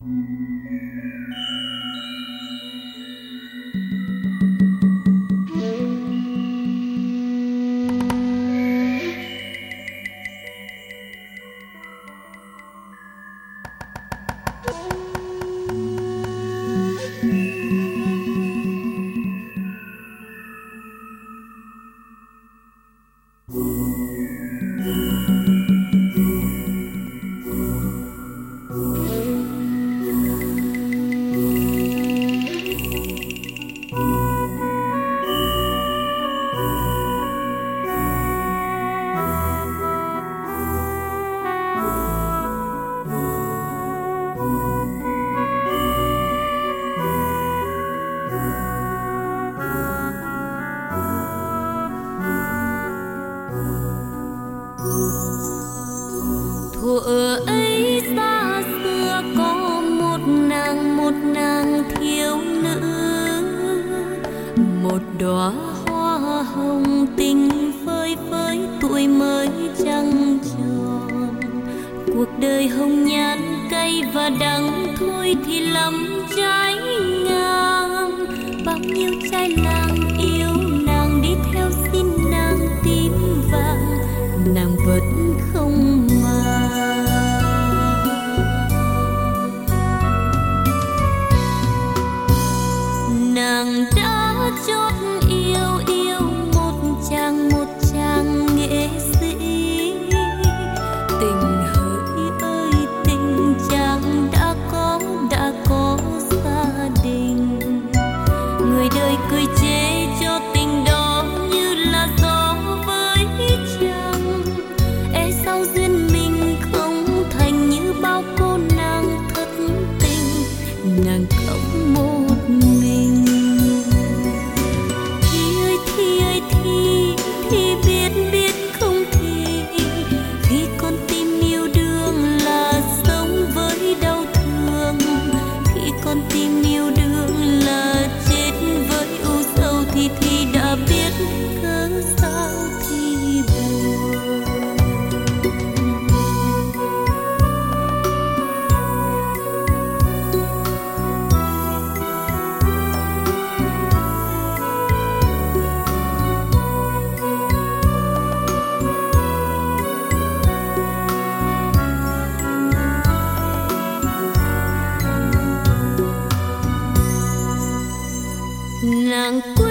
Thuở ấy xa xưa có một nàng thiếu nữ, một đóa hoa hồng tình phơi phới tuổi mới trăng tròn. Cuộc đời hồng nhan cay và đắng thôi thì lắm trái ngang. Bao nhiêu trai làng yêu nàng, đi theo xin nàng tím vàng, nàng vẫn không mà. Nàng đã chót yêu một chàng nghệ sĩ. Tình hỡi ơi tình, chàng đã có gia đình. Người đời cười chê cho tình đó như là gió với trăng. E sao duyên mình không thành như bao cô nàng thất tình, nàng không một mình. Thì biết không thì khi con tim yêu đương là sống với đau thương. Khi con tim yêu đương là chết với u sầu thì đã biết cớ sao thì buồn. Nàng